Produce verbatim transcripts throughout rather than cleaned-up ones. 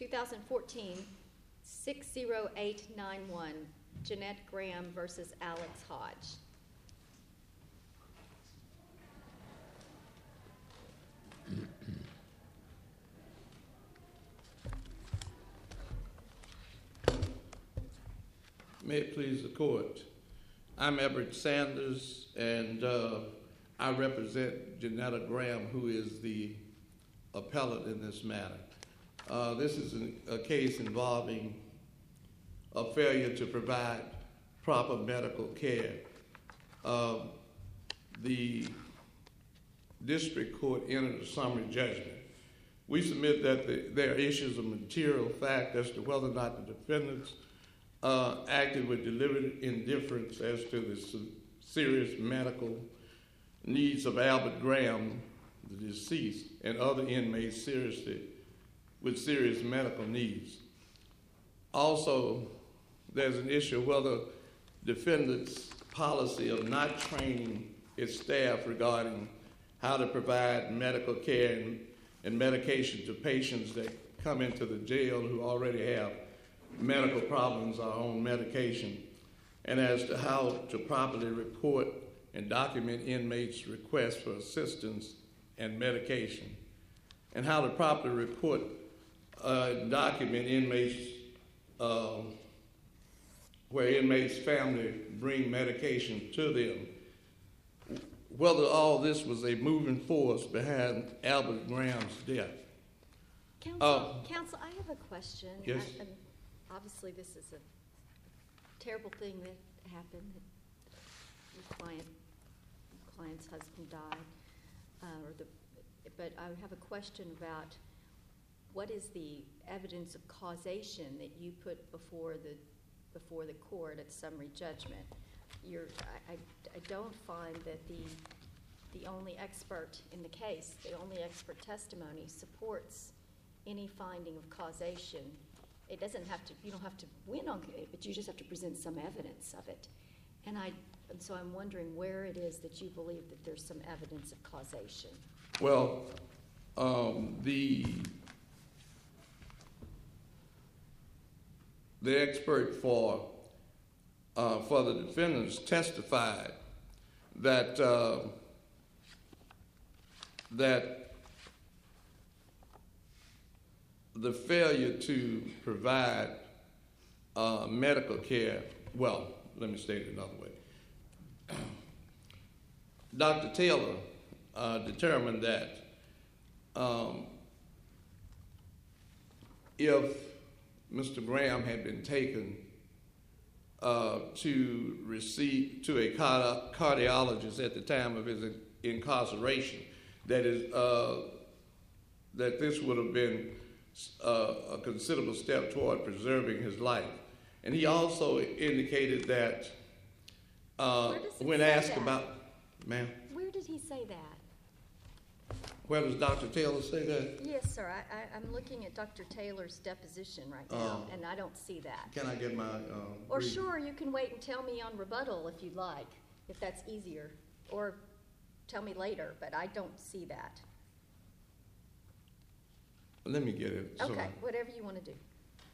two thousand fourteen, six zero eight nine one, Jeanette Graham versus Alex Hodge. May it please the court. I'm Everett Sanders, and uh, I represent Janetta Graham, who is the appellate in this matter. Uh, this is a, a case involving a failure to provide proper medical care. Uh, the district court entered a summary judgment. We submit that the, there are issues of material fact as to whether or not the defendants uh, acted with deliberate indifference as to the se- serious medical needs of Albert Graham, the deceased, and other inmates seriously with serious medical needs. Also, there's an issue of whether defendants' policy of not training its staff regarding how to provide medical care and, and medication to patients that come into the jail who already have medical problems are on medication, and as to how to properly report and document inmates' requests for assistance and medication, and how to properly report uh, and document inmates uh, where inmates' family bring medication to them, whether all this was a moving force behind Albert Graham's death. Counsel, Uh, Counsel, I have a question. Yes. I, and obviously, this is a terrible thing that happened. Your client, your client's husband died, uh, or the. But I have a question about what is the evidence of causation that you put before the before the court at summary judgment. You're, I, I, I don't find that the the only expert in the case, the only expert testimony supports any finding of causation. It doesn't have to, you don't have to win on it, but you just have to present some evidence of it. And I, and so I'm wondering where it is that you believe that there's some evidence of causation. Well, um, the the expert for uh, for the defendants testified that uh, that the failure to provide uh, medical care. Well, let me state it another way. Doctor Taylor uh, determined that um, if Mister Graham had been taken uh, to receive to a cardi- cardiologist at the time of his in- incarceration, that is uh, that this would have been uh, a considerable step toward preserving his life. And he also indicated that uh, when asked that? about, ma'am, Where did he say that? where does Doctor Taylor say that? Yes, sir. I, I, I'm looking at Doctor Taylor's deposition right now, Oh. and I don't see that. Can I get my uh, Or brief? sure, you can wait and tell me on rebuttal if you'd like, if that's easier. Or tell me later, but I don't see that. Let me get it. so- Okay, whatever you want to do.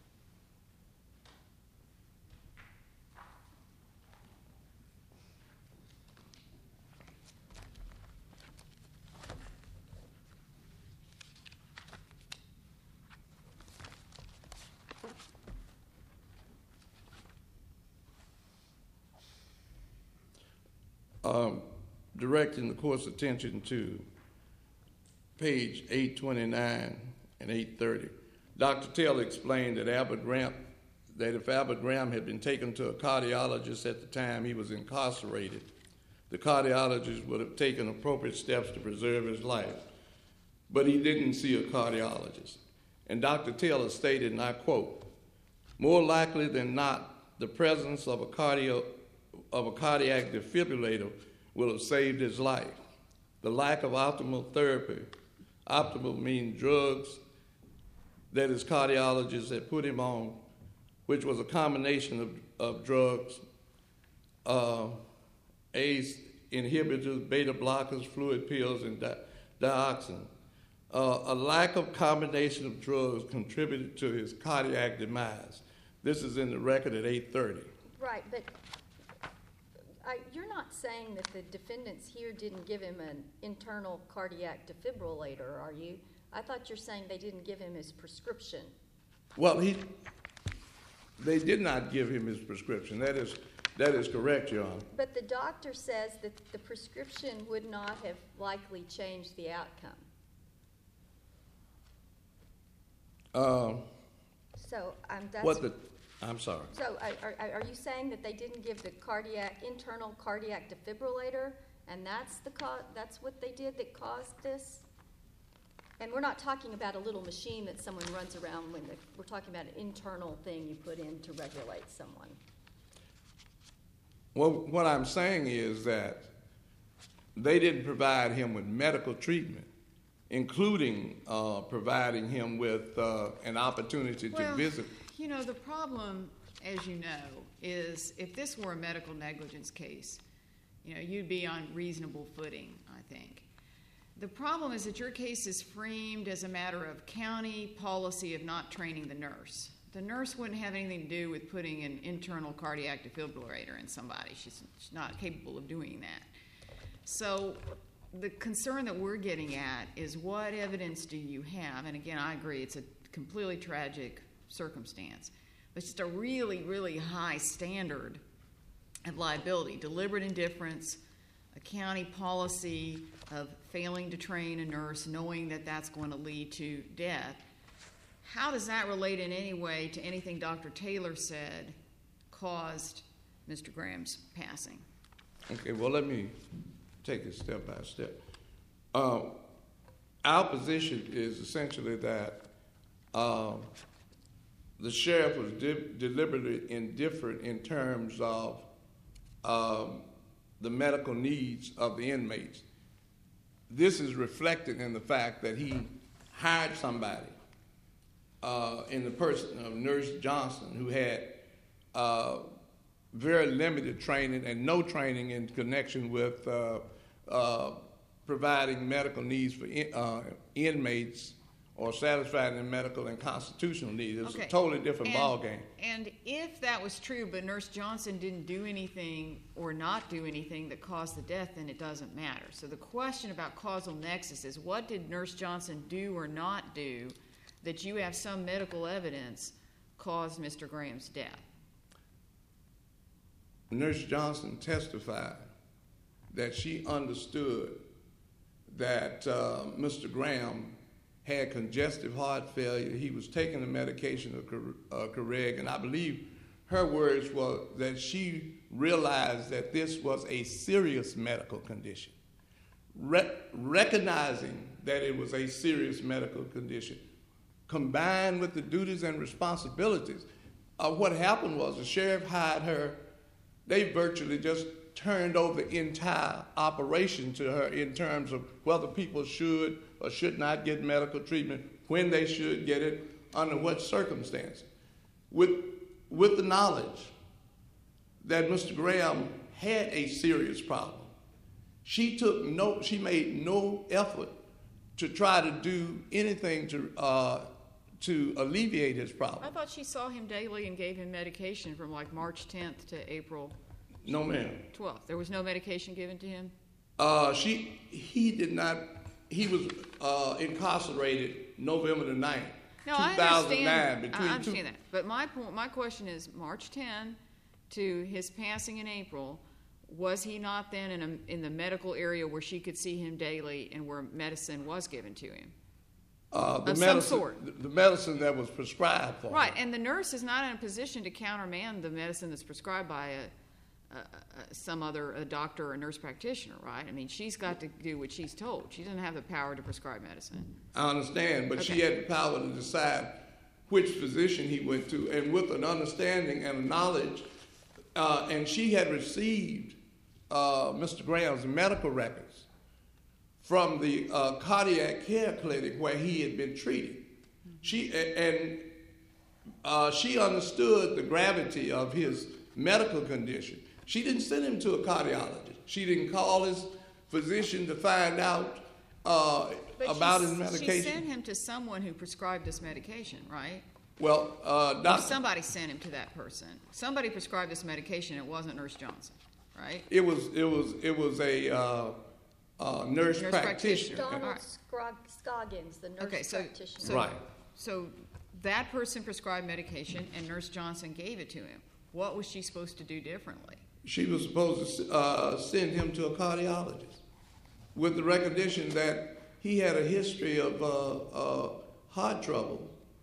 Um, directing the court's attention to page eight twenty-nine and eight thirty. Doctor Taylor explained that Albert Graham, that if Albert Graham had been taken to a cardiologist at the time he was incarcerated, the cardiologist would have taken appropriate steps to preserve his life. But he didn't see a cardiologist. And Doctor Taylor stated, and I quote, "More likely than not, the presence of a cardio of a cardiac defibrillator will have saved his life. The lack of optimal therapy, optimal means drugs that his cardiologist had put him on, which was a combination of, of drugs, uh, A C E inhibitors, beta blockers, fluid pills, and di- dioxin, Uh, a lack of combination of drugs contributed to his cardiac demise. This is in the record at eight thirty. Right, but I, you're not saying that the defendants here didn't give him an internal cardiac defibrillator, are you? I thought you're saying they didn't give him his prescription. Well, he, they did not give him his prescription. That is, that is correct, Your Honor. But the doctor says that the prescription would not have likely changed the outcome. Um, So um, that's. what the? I'm sorry. So are, are, are you saying that they didn't give the cardiac internal cardiac defibrillator, and that's the co- that's what they did that caused this? And we're not talking about a little machine that someone runs around when the, we're talking about an internal thing you put in to regulate someone. Well, what I'm saying is that they didn't provide him with medical treatment, including uh, providing him with uh, an opportunity to Well, visit. You know, the problem, as you know, is if this were a medical negligence case, you know, you'd be on reasonable footing, I think. The problem is that your case is framed as a matter of county policy of not training the nurse. The nurse wouldn't have anything to do with putting an internal cardiac defibrillator in somebody. She's, she's not capable of doing that. So the concern that we're getting at is what evidence do you have? And again, I agree, it's a completely tragic circumstance. But it's just a really, really high standard of liability, deliberate indifference, a county policy of failing to train a nurse, knowing that that's going to lead to death. How does that relate in any way to anything Doctor Taylor said caused Mister Graham's passing? Okay, well, let me take it step by step. Um, our position is essentially that um, the sheriff was de- deliberately indifferent in terms of um, the medical needs of the inmates. This is reflected in the fact that he hired somebody uh, in the person of Nurse Johnson, who had uh, very limited training and no training in connection with uh, uh, providing medical needs for in, uh, inmates or satisfying their medical and constitutional needs. It's Okay. a totally different and, ballgame. And if that was true, but Nurse Johnson didn't do anything or not do anything that caused the death, then it doesn't matter. So the question about causal nexus is, what did Nurse Johnson do or not do that you have some medical evidence caused Mister Graham's death? Nurse Johnson testified that she understood that uh, Mister Graham had congestive heart failure. He was taking the medication of uh, Correg, and I believe her words were that she realized that this was a serious medical condition. Re- recognizing that it was a serious medical condition, combined with the duties and responsibilities, uh, what happened was the sheriff hired her. They virtually just turned over the entire operation to her in terms of whether people should or should not get medical treatment, when they should get it, under what circumstances. With, with the knowledge that Mister Graham had a serious problem, she took no, she made no effort to try to do anything to uh, to alleviate his problem. I thought she saw him daily and gave him medication from like March tenth to April No, ma'am. twelfth. There was no medication given to him? Uh, she, he did not, he was uh, incarcerated November the ninth, No, I two thousand nine. understand. Between I understand two, that. But my point, my question is, March tenth to his passing in April, was he not then in a, in the medical area where she could see him daily and where medicine was given to him? Uh, the Of some medicine, sort. The, the medicine that was prescribed for Right, her. and the nurse is not in a position to countermand the medicine that's prescribed by a, a, a, some other a doctor or a nurse practitioner, right? I mean, she's got to do what she's told. She doesn't have the power to prescribe medicine. I understand, but she Okay. had the power to decide which physician he went to, and with an understanding and a knowledge, uh, and she had received uh, Mister Graham's medical records from the uh, cardiac care clinic where he had been treated. She and uh, she understood the gravity of his medical condition. She didn't send him to a cardiologist. She didn't call his physician to find out uh, But about she, his medication. She sent him to someone who prescribed this medication, right? Well, uh, Or doc- somebody sent him to that person. Somebody prescribed this medication. It wasn't Nurse Johnson, right? it was it was it was a uh, uh, nurse, Nurse practitioner. practitioner. Donald Alright. Scrog- Scoggins, the nurse Okay, so, practitioner. so, Right. so that person prescribed medication and Nurse Johnson gave it to him. What was she supposed to do differently? She was supposed to uh, send him to a cardiologist with the recognition that he had a history of uh, uh, heart trouble.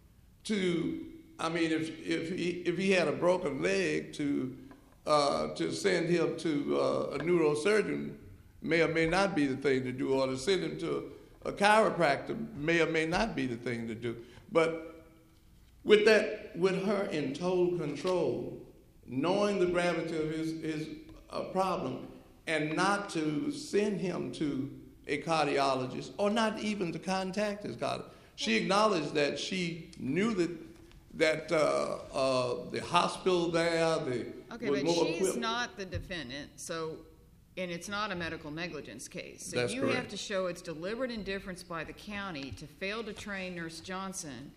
To, I mean, if if he if he had a broken leg, to uh, to send him to uh, a neurosurgeon may or may not be the thing to do, or to send him to a chiropractor may or may not be the thing to do. But with that, with her in total control, knowing the gravity of his his uh, problem, and not to send him to a cardiologist, or not even to contact his cardiologist. She acknowledged that she knew that that uh, uh, the hospital there, the Okay, was but more she's equipped. not the defendant, so, and it's not a medical negligence case. So That's you have correct. to show it's deliberate indifference by the county to fail to train Nurse Johnson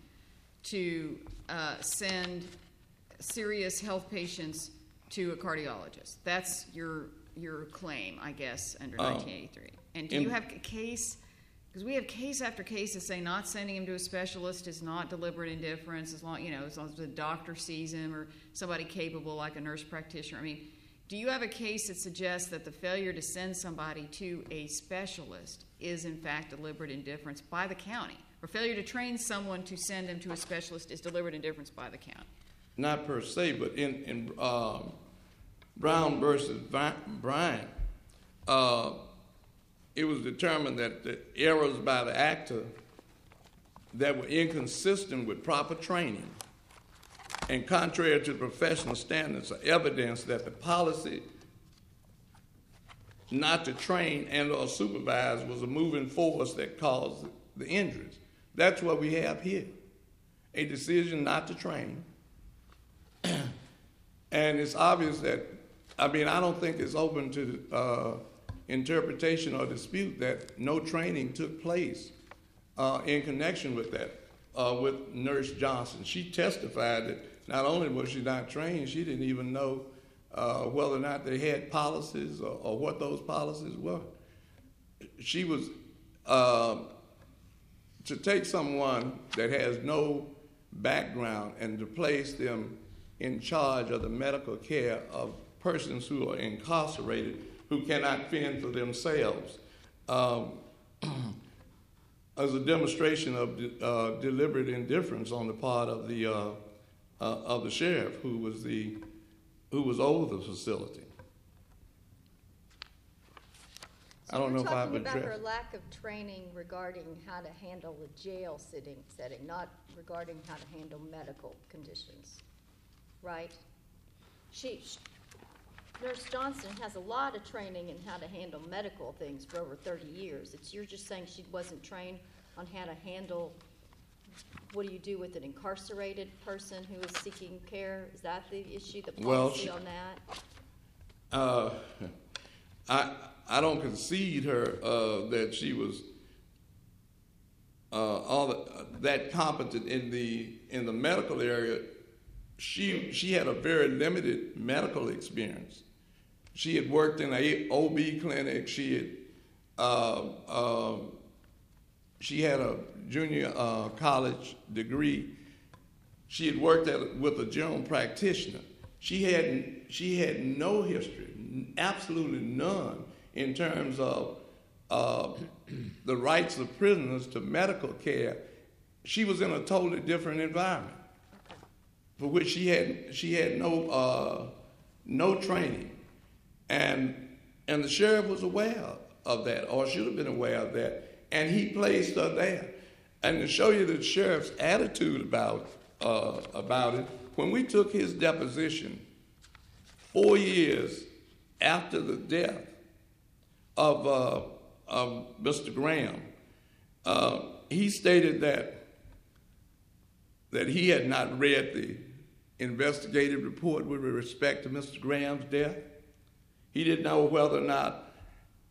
to uh, send serious health patients to a cardiologist. That's your your claim, I guess, under Oh. nineteen eighty-three. And do In- you have a case? Because we have case after case that say not sending him to a specialist is not deliberate indifference, as long you know, as long as the doctor sees him or somebody capable like a nurse practitioner. I mean, do you have a case that suggests that the failure to send somebody to a specialist is in fact deliberate indifference by the county, or failure to train someone to send him to a specialist is deliberate indifference by the county? Not per se, but in in um, Brown versus Vi- Bryant, uh, it was determined that the errors by the actor that were inconsistent with proper training and contrary to professional standards are evidence that the policy not to train and or supervise was a moving force that caused the injuries. That's what we have here. A decision not to train. And it's obvious that, I mean, I don't think it's open to uh, interpretation or dispute that no training took place uh, in connection with that, uh, with Nurse Johnson. She testified that not only was she not trained, she didn't even know uh, whether or not they had policies or, or what those policies were. She was, uh, to take someone that has no background and to place them in charge of the medical care of persons who are incarcerated, who cannot fend for themselves, um, as a demonstration of de- uh, deliberate indifference on the part of the uh, uh, of the sheriff, who was the who was over the facility. I don't know if I've So we're talking about her addressed. lack of training regarding how to handle a jail sitting setting, not regarding how to handle medical conditions, right? She, sh Nurse Johnson has a lot of training in how to handle medical things for over thirty years. It's, you're just saying she wasn't trained on how to handle, what do you do with an incarcerated person who is seeking care? Is that the issue, the Well, policy she- on that? Uh, I I don't concede her uh, that she was uh, all the, that competent in the in the medical area. She she had a very limited medical experience. She had worked in a O B clinic. She had uh, uh, she had a junior uh, college degree. She had worked at, with a general practitioner. She had she had no history, absolutely none, in terms of uh, the rights of prisoners to medical care. She was in a totally different environment, for which she had she had no uh, no training, and and the sheriff was aware of that, or should have been aware of that, and he placed her there. And to show you the sheriff's attitude about uh, about it, when we took his deposition four years after the death of uh, of Mister Graham, uh, he stated that that he had not read the investigative report with respect to Mister Graham's death. He didn't know whether or not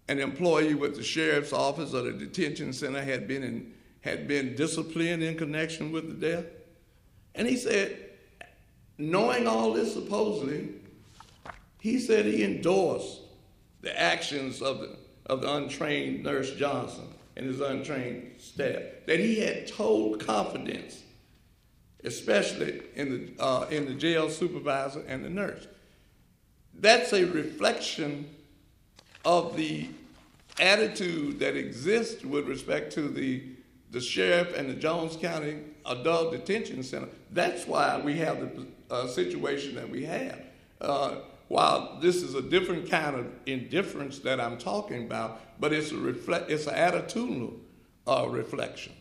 an employee with the sheriff's office or the detention center had been in, had been disciplined in connection with the death? And he said, knowing all this supposedly, he said he endorsed the actions of the, of the untrained Nurse Johnson and his untrained staff, that he had told confidence, especially in the, uh, in the jail supervisor and the nurse. That's a reflection of the attitude that exists with respect to the, the sheriff and the Jones County Adult Detention Center. That's why we have the uh, situation that we have. Uh, while this is a different kind of indifference that I'm talking about, but it's a reflect, it's an attitudinal uh, reflection.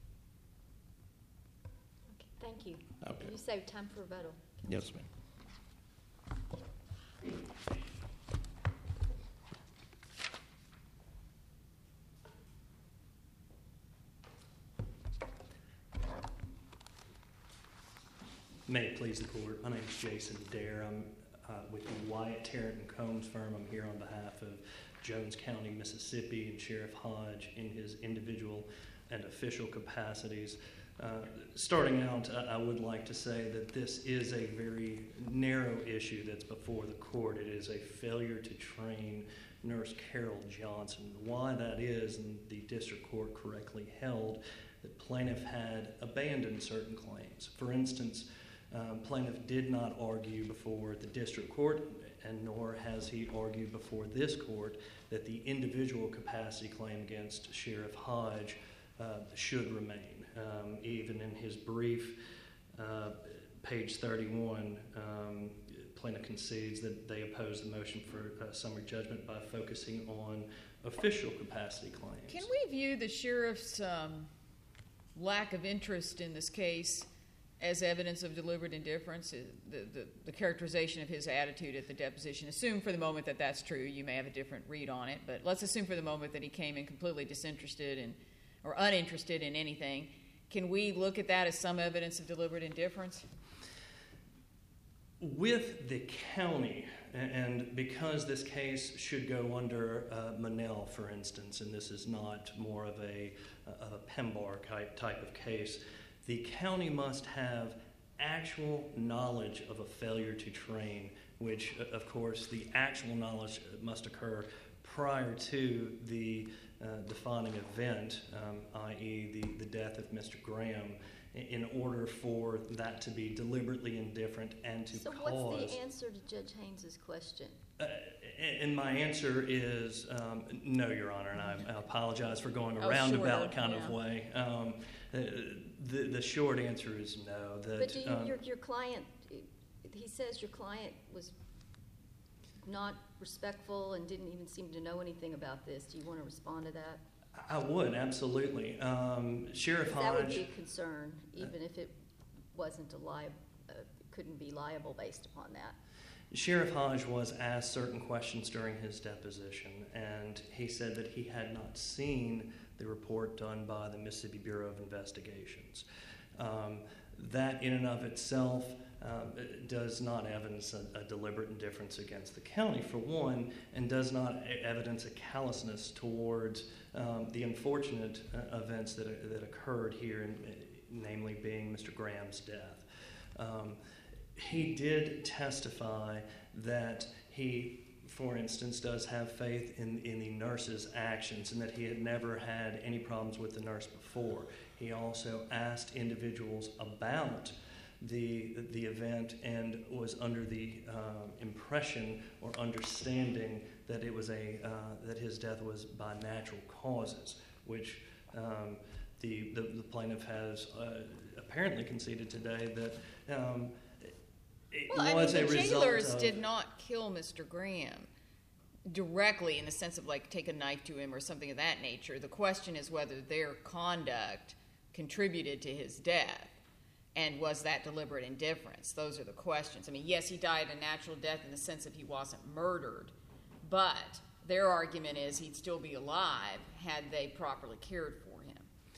Okay, thank you. Okay. You saved time for rebuttal. Yes, ma'am. May it please the court. My name is Jason Dare. I'm uh, with the Wyatt, Tarrant and Combs firm. I'm here on behalf of Jones County, Mississippi, and Sheriff Hodge in his individual and official capacities. Uh, starting out, I, I would like to say that this is a very narrow issue that's before the court. It is a failure to train Nurse Carol Johnson. Why that is, and the district court correctly held that plaintiff had abandoned certain claims. For instance, Um, plaintiff did not argue before the district court, and nor has he argued before this court, that the individual capacity claim against Sheriff Hodge uh, should remain. Um, even in his brief, uh, page thirty-one, um, plaintiff concedes that they oppose the motion for uh, summary judgment by focusing on official capacity claims. Can we view the sheriff's um, lack of interest in this case as evidence of deliberate indifference, the, the, the characterization of his attitude at the deposition? Assume for the moment that that's true. You may have a different read on it, but let's assume for the moment that he came in completely disinterested and, or uninterested in anything. Can we look at that as some evidence of deliberate indifference? With the county, and because this case should go under uh, Monell, for instance, and this is not more of a, a Pembar type of case, the county must have actual knowledge of a failure to train, which, of course, the actual knowledge must occur prior to the uh, defining event, um, that is the, the death of Mister Graham, in order for that to be deliberately indifferent and to so cause... So what's the answer to Judge Haynes's question? Uh, and my answer is um, no, Your Honor, and I, I apologize for going a Oh, roundabout shorter, kind yeah. of way. Um, uh, the, the short answer is no. That, But do you, um, your, your client, he says your client was not respectful and didn't even seem to know anything about this. Do you want to respond to that? I would, absolutely. Um, Sheriff Hodge... That would be a concern, even if it wasn't a li- uh, couldn't be liable based upon that. Sheriff Hodge was asked certain questions during his deposition, and he said that he had not seen the report done by the Mississippi Bureau of Investigations. Um, that in and of itself um, does not evidence a, a deliberate indifference against the county, for one, and does not evidence a callousness towards um, the unfortunate uh, events that, that occurred here, in, namely being Mister Graham's death. Um, he did testify that he, for instance, does have faith in, in the nurse's actions and that he had never had any problems with the nurse before. He also asked individuals about the, the event and was under the uh, impression or understanding that it was a uh, that his death was by natural causes, which um, the, the the plaintiff has uh, apparently conceded today that um, it Well, was I mean, a the result jailers of, did not kill Mister Graham directly in the sense of like take a knife to him or something of that nature. The question is whether their conduct contributed to his death, and was that deliberate indifference? Those are the questions. I mean, yes, he died a natural death in the sense of he wasn't murdered, but their argument is he'd still be alive had they properly cared for him.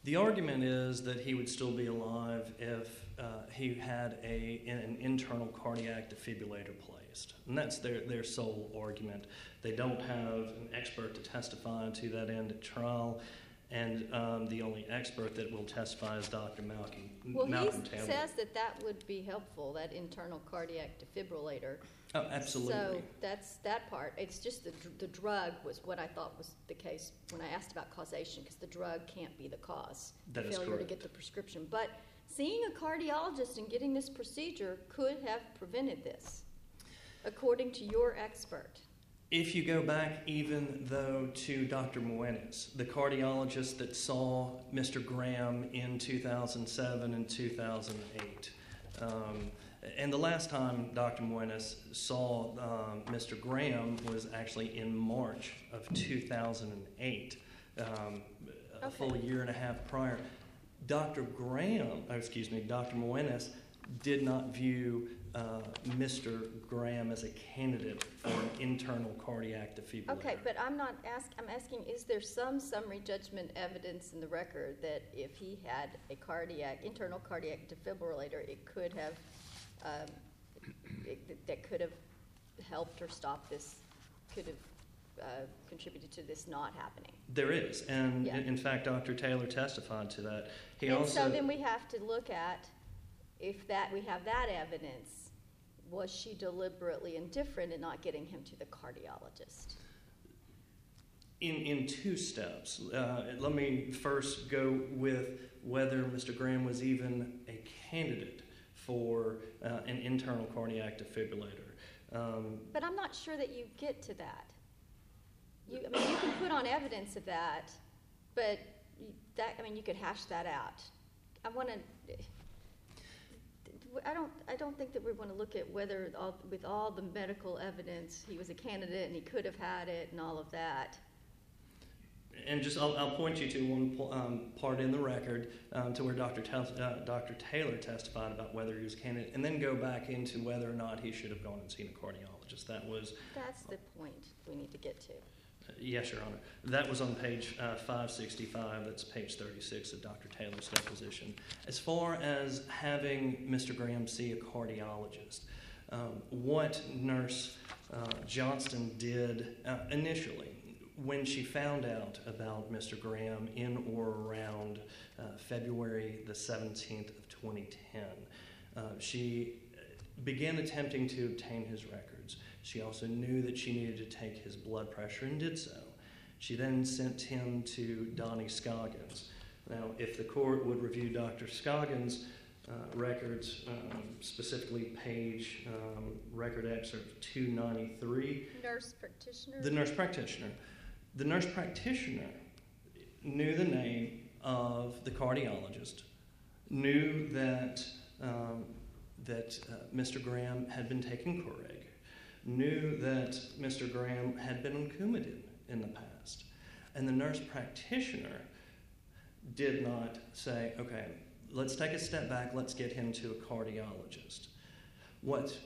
The argument is that he would still be alive if uh, he had a, an internal cardiac defibrillator placed. And that's their, their sole argument. They don't have an expert to testify to that end at trial, and um, the only expert that will testify is Doctor Malcolm, Well, Malcolm he Taylor. says that that would be helpful, that internal cardiac defibrillator. Oh, absolutely. So that's that part. It's just the, dr- the drug was what I thought was the case when I asked about causation, because the drug can't be the cause. That is Failure correct. to get the prescription. But seeing a cardiologist and getting this procedure could have prevented this, according to your expert. If you go back even, though, to Doctor Moenis, the cardiologist that saw Mister Graham in two thousand seven and two thousand eight, um, and the last time Doctor Moenis saw um, Mister Graham was actually in March of two thousand eight, um, a Okay. full year and a half prior. Doctor Graham, oh, excuse me, Doctor Moenis did not view uh, Mister Graham as a candidate for an internal cardiac defibrillator. Okay, but I'm not ask. I'm asking: is there some summary judgment evidence in the record that if he had a cardiac internal cardiac defibrillator, it could have um, it, that could have helped or stopped this? Could have uh, contributed to this not happening. There is, and Yeah. in, in fact, Doctor Taylor testified to that. He and also so then we have to look at if that we have that evidence. Was she deliberately indifferent in not getting him to the cardiologist? In, in two steps. Uh, let me first go with whether Mister Graham was even a candidate for uh, an internal cardiac defibrillator. Um, But I'm not sure that you get to that. You, I mean, you can put on evidence of that, but you, that, I mean, you could hash that out. I want to. I don't. I don't think that we want to look at whether, all, with all the medical evidence, he was a candidate and he could have had it and all of that. and just I'll, I'll point you to one um, part in the record um, to where Doctor Tel- uh, Doctor Taylor testified about whether he was a candidate, and then go back into whether or not he should have gone and seen a cardiologist. That was That's the point we need to get to. Uh, yes, Your Honor. That was on page uh, five sixty-five. That's page thirty-six of Doctor Taylor's deposition. As far as having Mister Graham see a cardiologist, um, what Nurse uh, Johnston did uh, initially, when she found out about Mister Graham in or around uh, February the seventeenth of twenty ten, uh, she began attempting to obtain his records. She also knew that she needed to take his blood pressure and did so. She then sent him to Donnie Scoggins. Now, if the court would review Doctor Scoggins' uh, records, um, specifically page um, record excerpt two ninety-three, Nurse practitioner? the nurse practitioner. The nurse practitioner knew the name of the cardiologist, knew that um, that uh, Mister Graham had been taking Coreg, knew that Mister Graham had been on Coumadin in the past. And the nurse practitioner did not say, okay, let's take a step back, let's get him to a cardiologist. What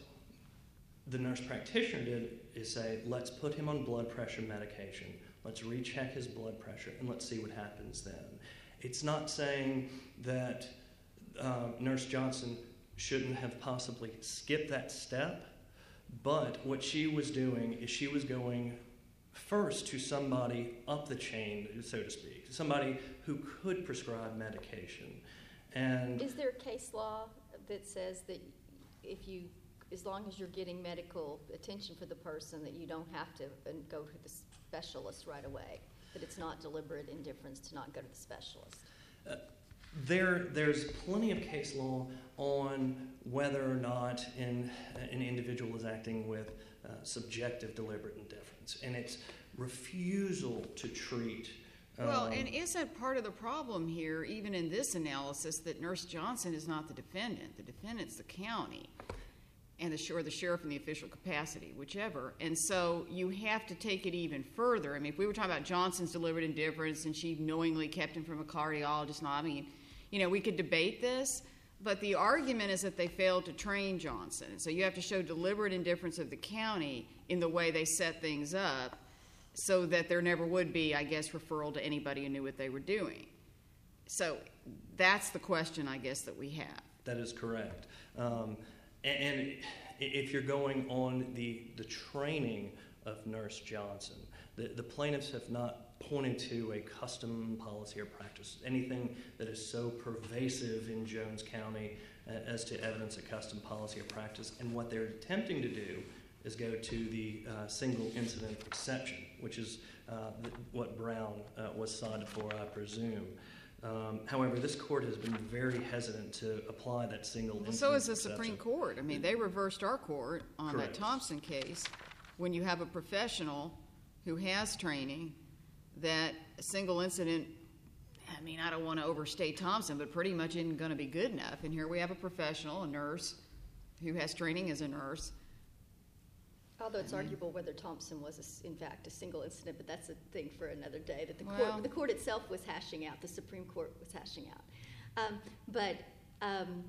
the nurse practitioner did is say, let's put him on blood pressure medication, let's recheck his blood pressure, and let's see what happens then. It's not saying that uh, Nurse Johnson shouldn't have possibly skipped that step, but what she was doing is she was going first to somebody up the chain, so to speak, somebody who could prescribe medication. And Is there a case law that says that if you, as long as you're getting medical attention for the person, that you don't have to uh, go to the specialist right away, that it's not deliberate indifference to not go to the specialist? Uh, There, there's plenty of case law on whether or not in, an individual is acting with uh, subjective deliberate indifference, and it's refusal to treat. Um, Well, and isn't part of the problem here, even in this analysis, that Nurse Johnson is not the defendant? The defendant's the county, and the, or the sheriff in the official capacity, whichever. And so you have to take it even further. I mean, if we were talking about Johnson's deliberate indifference and she knowingly kept him from a cardiologist, no, I mean, you know, we could debate this, but the argument is that they failed to train Johnson. So you have to show deliberate indifference of the county in the way they set things up so that there never would be, I guess, referral to anybody who knew what they were doing. so that's the question, I guess, that we have. That is correct. Um, and, and if you're going on the the training of Nurse Johnson, the, the plaintiffs have not pointed to a custom policy or practice, anything that is so pervasive in Jones County uh, as to evidence a custom policy or practice. And what they're attempting to do is go to the uh, single incident exception, which is uh, the, what Brown uh, was cited for, I presume. Um, however, this court has been very hesitant to apply that single Well, incident so is the exception. Supreme Court. I mean, they reversed our court on Correct. that Thompson case when you have a professional who has training that a single incident, I mean, I don't want to overstate Thompson, but pretty much isn't going to be good enough. And here we have a professional, a nurse, who has training as a nurse. Although it's arguable whether Thompson was, a s in fact, a single incident, but that's a thing for another day that the Well- court, the court itself was hashing out, the Supreme Court was hashing out. Um, but, um,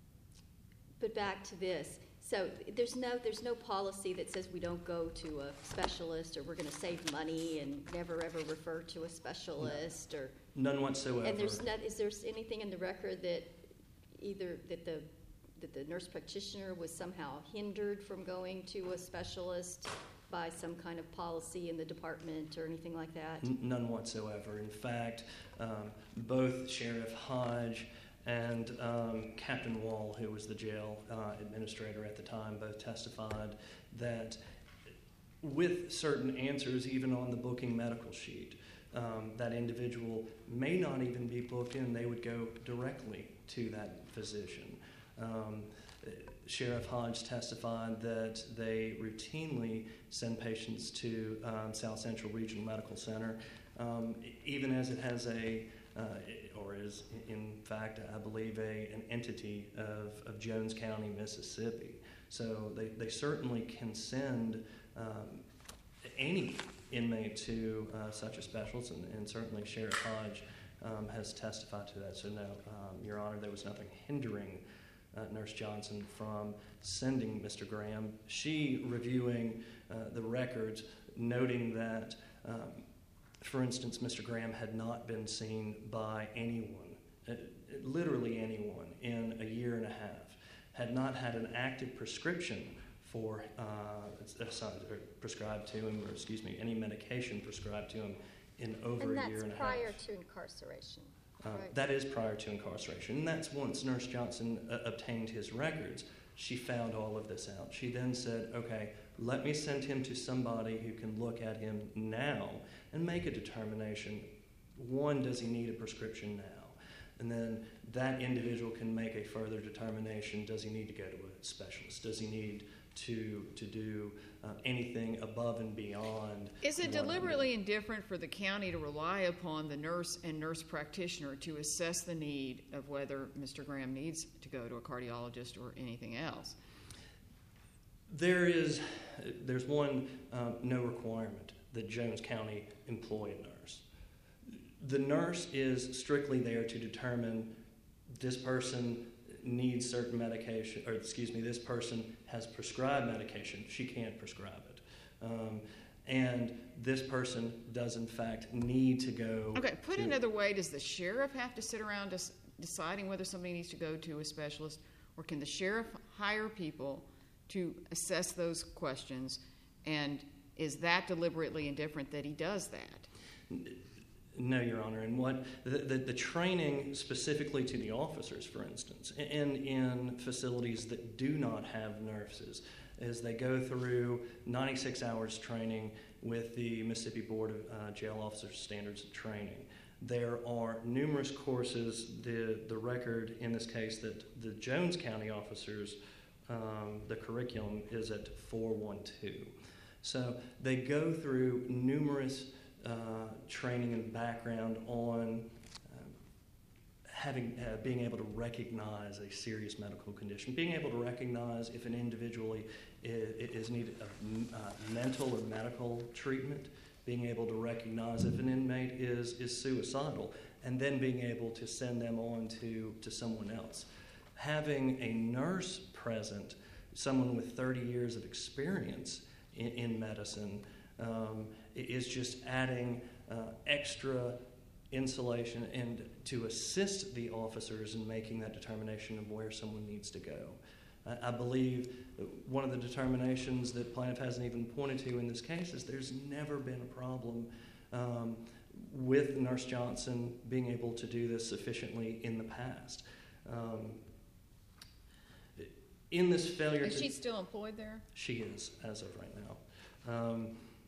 but back to this. So there's no, there's no policy that says we don't go to a specialist, or we're going to save money and never ever refer to a specialist, or None whatsoever. and there's not. Is there anything in the record that either that the that the nurse practitioner was somehow hindered from going to a specialist by some kind of policy in the department or anything like that? N- None whatsoever. In fact, um, both Sheriff Hodge and um, Captain Wall, who was the jail uh, administrator at the time, both testified that with certain answers, even on the booking medical sheet, um, that individual may not even be booked in. They would go directly to that physician. Um, Sheriff Hodge testified that they routinely send patients to um, South Central Regional Medical Center, um, even as it has a, uh, or is in fact, I believe, a, an entity of, of Jones County, Mississippi. So they, they certainly can send um, any inmate to uh, such a specialist, and, and certainly Sheriff Hodge um, has testified to that. So no, um, Your Honor, there was nothing hindering Uh, Nurse Johnson from sending Mister Graham. She reviewing uh, the records, noting that, um, for instance, Mister Graham had not been seen by anyone, uh, literally anyone, in a year and a half, had not had an active prescription for uh, assigned, or prescribed to him, or excuse me, any medication prescribed to him in over And Uh, a year and a that's prior half. to incarceration. Uh, Right. That is prior to incarceration, and that's once Nurse Johnson uh, obtained his records. She found all of this out. She then said, okay, let me send him to somebody who can look at him now and make a determination. One, does he need a prescription now? And then that individual can make a further determination. Does he need to go to a specialist? Does he need to, to do uh, anything above and beyond? Is it what- deliberately indifferent for the county to rely upon the nurse and nurse practitioner to assess the need of whether Mister Graham needs to go to a cardiologist or anything else? There is, there's one, um, no requirement that Jones County employ a nurse. The nurse is strictly there to determine this person needs certain medication, or excuse me, this person has prescribed medication. She can't prescribe it. Um, and this person does in fact need to go. Okay, put to, another way, does the sheriff have to sit around des- deciding whether somebody needs to go to a specialist, or can the sheriff hire people to assess those questions, and is that deliberately indifferent that he does that? No, Your Honor. And what the, the, the training specifically to the officers, for instance, and in facilities that do not have nurses, is they go through ninety-six hours training with the Mississippi Board of uh, Jail Officers Standards of Training. There are numerous courses. The, the record in this case that the Jones County officers, um, the curriculum is at four one two. So they go through numerous Uh, training and background on um, having, uh, being able to recognize a serious medical condition, being able to recognize if an individual is, is needed of uh, mental or medical treatment, being able to recognize if an inmate is, is suicidal, and then being able to send them on to, to someone else. Having a nurse present, someone with thirty years of experience in, in medicine, um, is just adding uh, extra insulation and to assist the officers in making that determination of where someone needs to go. I, I believe one of the determinations that plaintiff hasn't even pointed to in this case is there's never been a problem um, with Nurse Johnson being able to do this sufficiently in the past. Um, in this failure Is to, she still employed there? She is, as of right now. Um,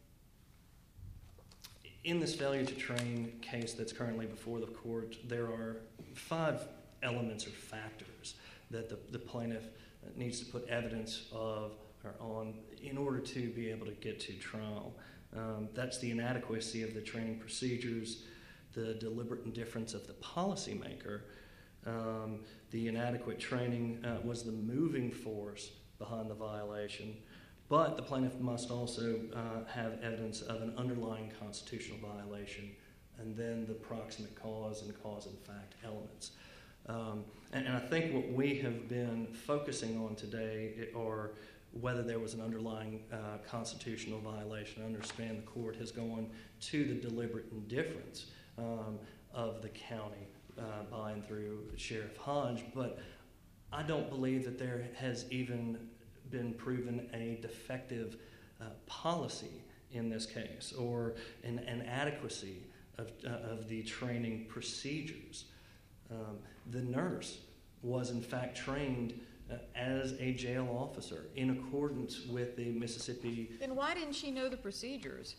in this failure to train case that's currently before the court, there are five elements or factors that the, the plaintiff needs to put evidence of or on in order to be able to get to trial. Um, that's the inadequacy of the training procedures, the deliberate indifference of the policymaker. Um, the inadequate training uh, was the moving force behind the violation, but the plaintiff must also uh, have evidence of an underlying constitutional violation, and then the proximate cause and cause and fact elements. Um, and, and I think what we have been focusing on today are whether there was an underlying uh, constitutional violation. I understand the court has gone to the deliberate indifference um, of the county uh, by and through Sheriff Hodge, but I don't believe that there has even been proven a defective uh, policy in this case or an, an adequacy of, uh, of the training procedures. Um, the nurse was in fact trained uh, as a jail officer in accordance with the Mississippi. Then why didn't she know the procedures?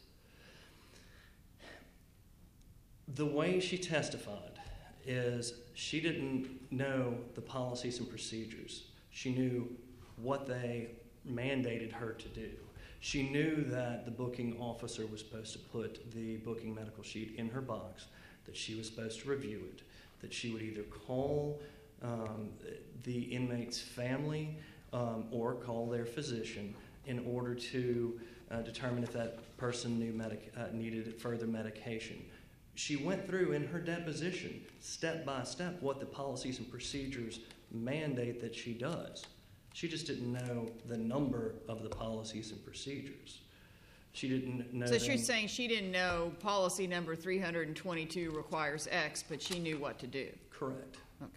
The way she testified is she didn't know the policies and procedures. She knew what they mandated her to do. She knew that the booking officer was supposed to put the booking medical sheet in her box, that she was supposed to review it, that she would either call um, the inmate's family um, or call their physician in order to uh, determine if that person knew medic- uh, needed further medication. She went through in her deposition, step by step, what the policies and procedures mandate that she does. She just didn't know the number of the policies and procedures. She didn't know. So them. you're saying she didn't know policy number three hundred twenty-two requires X, but she knew what to do? Correct. Okay.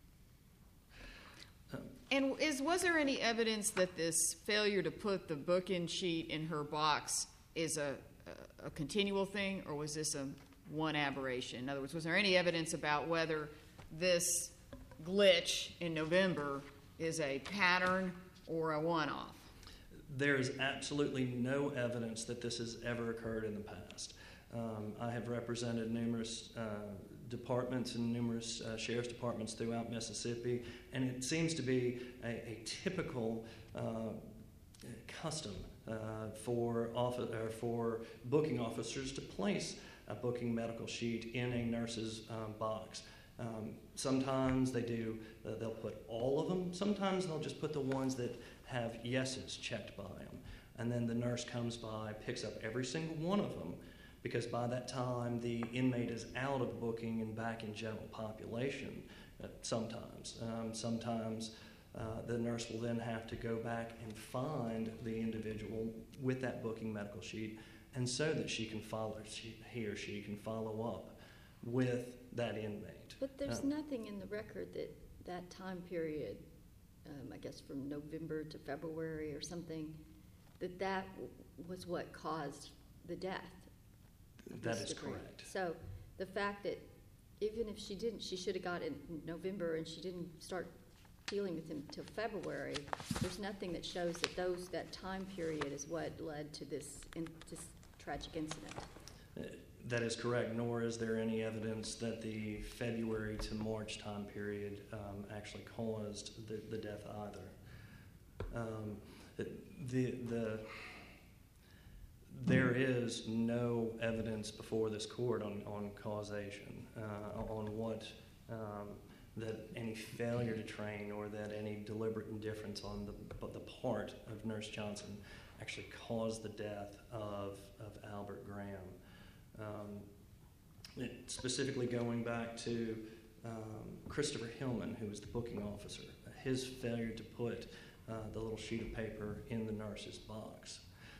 Um, And is was there any evidence that this failure to put the book-in sheet in her box is a, a, a continual thing, or was this a one aberration? In other words, was there any evidence about whether this glitch in November is a pattern or a one-off? There is absolutely no evidence that this has ever occurred in the past. Um, I have represented numerous uh, departments and numerous uh, sheriff's departments throughout Mississippi, and it seems to be a, a typical uh, custom uh, for, office, or for booking officers to place a booking medical sheet in a nurse's um, box. Um, sometimes they do, uh, they'll put all of them. Sometimes they'll just put the ones that have yeses checked by them. And then the nurse comes by, picks up every single one of them, because by that time the inmate is out of booking and back in general population uh, sometimes. Um, sometimes uh, the nurse will then have to go back and find the individual with that booking medical sheet, and so that she can follow, she, he or she can follow up with that inmate. But there's Um, nothing in the record that that time period, um, I guess from November to February or something, that that w- was what caused the death. of That Mister is Green. correct. So the fact that even if she didn't, she should have got it in November and she didn't start dealing with him till February, there's nothing that shows that those, that time period is what led to this, in, this tragic incident. Uh, That is correct, nor is there any evidence that the February to March time period um, actually caused the, the death either. Um, the, the, there is no evidence before this court on, on causation, uh, on what, um, that any failure to train or that any deliberate indifference on the, the part of Nurse Johnson actually caused the death of, of Albert Graham. Um, it, specifically going back to um, Christopher Hillman, who was the booking officer, his failure to put uh, the little sheet of paper in the nurse's box.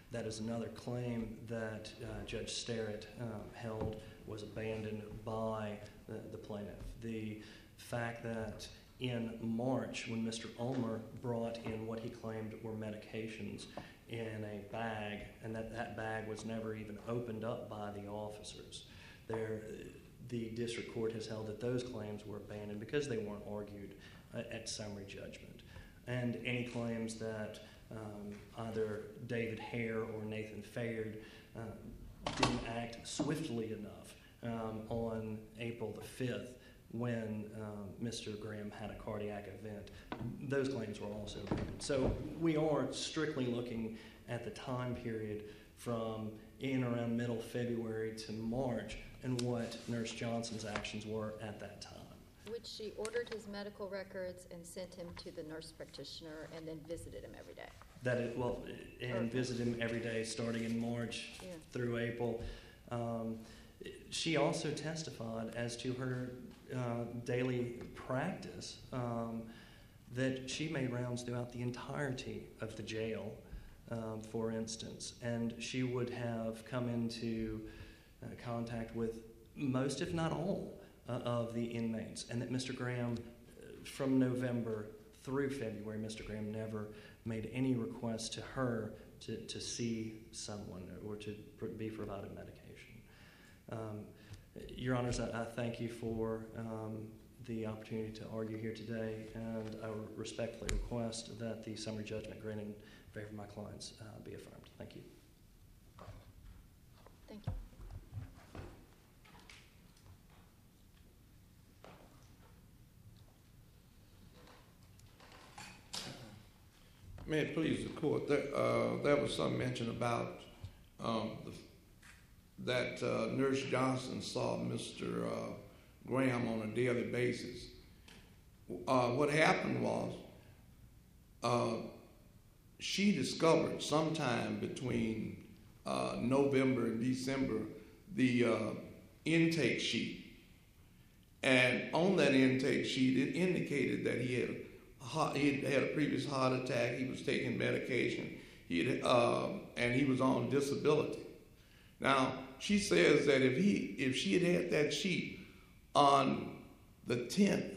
That is another claim that uh, Judge Sterrett um, held was abandoned by the, the plaintiff. The fact that in March, when Mister Ulmer brought in what he claimed were medications in a bag, and that that bag was never even opened up by the officers, there, the district court has held that those claims were abandoned because they weren't argued uh, at summary judgment. And any claims that um, either David Hare or Nathan Fayard uh, didn't act swiftly enough um, on April the fifth when um, Mister Graham had a cardiac event, those claims were also abandoned. So we are strictly looking at the time period from in around middle February to March and what Nurse Johnson's actions were at that time. Which she ordered his medical records and sent him to the nurse practitioner and then visited him every day. That it, well, and visit him every day starting in March Yeah. through April. Um, she also testified as to her uh, daily practice um, that she made rounds throughout the entirety of the jail, um, for instance, and she would have come into uh, contact with most, if not all, Uh, of the inmates, and that Mister Graham, uh, from November through February, Mister Graham never made any request to her to, to see someone or to pr- be provided medication. Um, Your Honors, I, I thank you for um, the opportunity to argue here today, and I respectfully request that the summary judgment granted in favor of my clients uh, be affirmed. Thank you. Thank you. May it please the court, there, uh, there was some mention about um, the, that uh, Nurse Johnson saw Mister Uh, Graham on a daily basis. Uh, what happened was uh, she discovered sometime between uh, November and December the uh, intake sheet. And on that intake sheet, it indicated that he had He had had a previous heart attack. He was taking medication. He had, uh, and he was on disability. Now she says that if he, if she had had that sheet on the tenth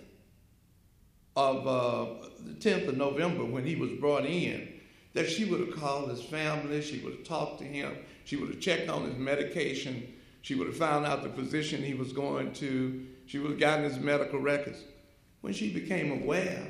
of uh, the tenth of November when he was brought in, that she would have called his family. She would have talked to him. She would have checked on his medication. She would have found out the physician he was going to. She would have gotten his medical records. When she became aware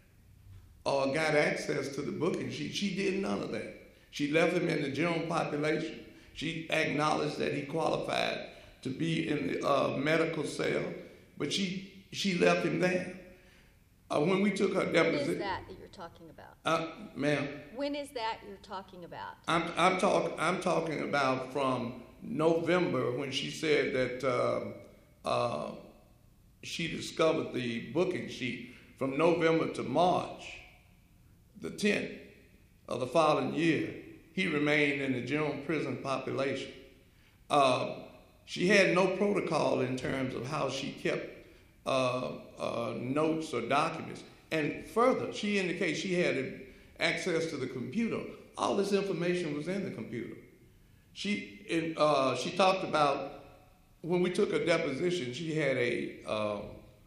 or got access to the booking sheet, she did none of that. She left him in the general population. She acknowledged that he qualified to be in the uh, medical cell, but she she left him there. Uh, when we took her deposition, When is that that you're talking about? Uh, ma'am, When is that you're talking about? I'm I'm talking I'm talking about from November when she said that uh, uh, she discovered the booking sheet. From November to March the tenth of the following year, he remained in the general prison population. Uh, she had no protocol in terms of how she kept uh, uh, notes or documents. And further, she indicates she had access to the computer. All this information was in the computer. She it, uh, she talked about when we took her deposition, she had a uh,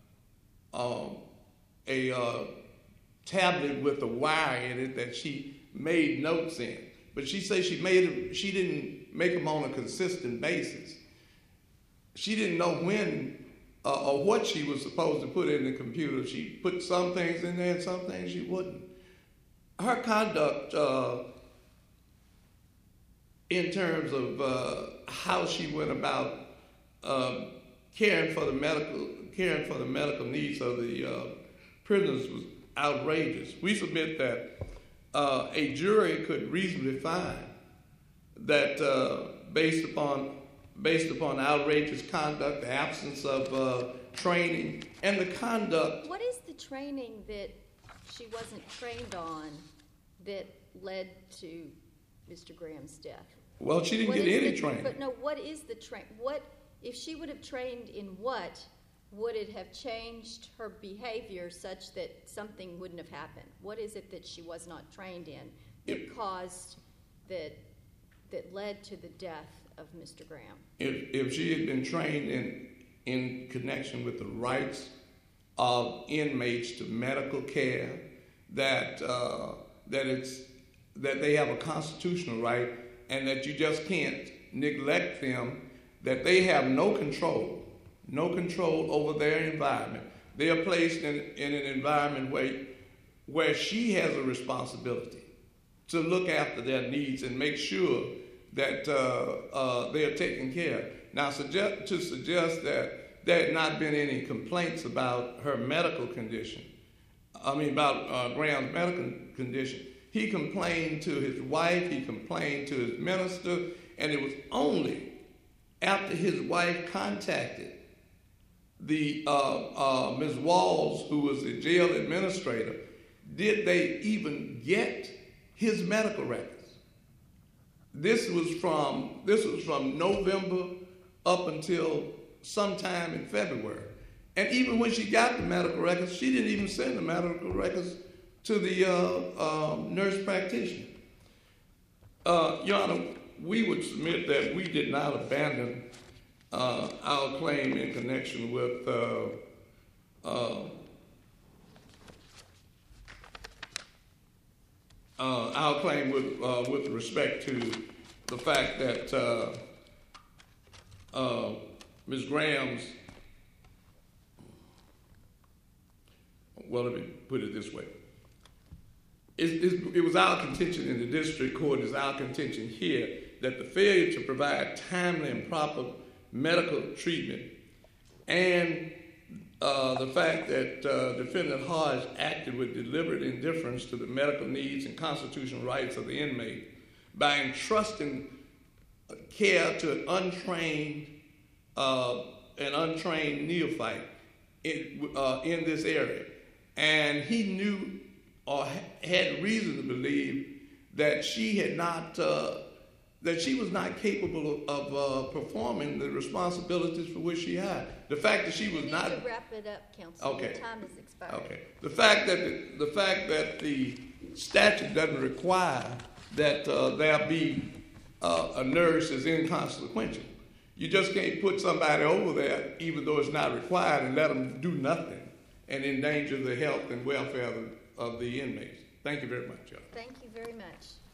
um, a uh, tablet with a wire in it that she made notes in, but she says she made them, she didn't make them on a consistent basis. She didn't know when uh, or what she was supposed to put in the computer. She put some things in there and some things she wouldn't. Her conduct uh, in terms of uh, how she went about uh, caring for the medical caring for the medical needs of the uh, prisoners was outrageous. We submit that uh, a jury could reasonably find that uh, based upon based upon outrageous conduct, the absence of uh, training, and the conduct. What is the training that she wasn't trained on that led to Mister Graham's death? Well, she didn't What get is any the- training. But no, what is the train? What if she would have trained in what? Would it have changed her behavior such that something wouldn't have happened? What is it that she was not trained in that It- caused that that led to the death of Mister Graham? If, if she had been trained in, in connection with the rights of inmates to medical care, that, uh, that, it's, that they have a constitutional right and that you just can't neglect them, that they have no control, no control over their environment. They are placed in, in an environment where, where she has a responsibility to look after their needs and make sure that uh, uh, they are taken care of. Now, suggest, to suggest that there had not been any complaints about her medical condition, I mean about uh, Graham's medical condition, he complained to his wife, he complained to his minister, and it was only after his wife contacted the uh, uh, Miz Walls, who was the jail administrator, did they even get his medical records. This was from this was from November up until sometime in February. And even when she got the medical records, she didn't even send the medical records to the uh, um, nurse practitioner. Uh, Your Honor, we would submit that we did not abandon uh, our claim in connection with uh, uh, uh, our claim with uh, with respect to the fact that uh, uh, Miz Graham's, well, let me put it this way. It, it, it was our contention in the district court, is our contention here, that the failure to provide timely and proper medical treatment and uh, the fact that uh, Defendant Hodge acted with deliberate indifference to the medical needs and constitutional rights of the inmate by entrusting care to an untrained, uh, an untrained neophyte in, uh, in this area. And he knew or had reason to believe that she had not, uh, that she was not capable of, of uh, performing the responsibilities for which she had. The fact that she was You need not. to wrap it up, counsel. Okay. Your time has expired. Okay. The fact that the, the fact that the statute doesn't require that uh, there be uh, a nurse is inconsequential. You just can't put somebody over there, even though it's not required, and let them do nothing and endanger the health and welfare of the, of the inmates. Thank you very much, Your Honor. Thank you very much.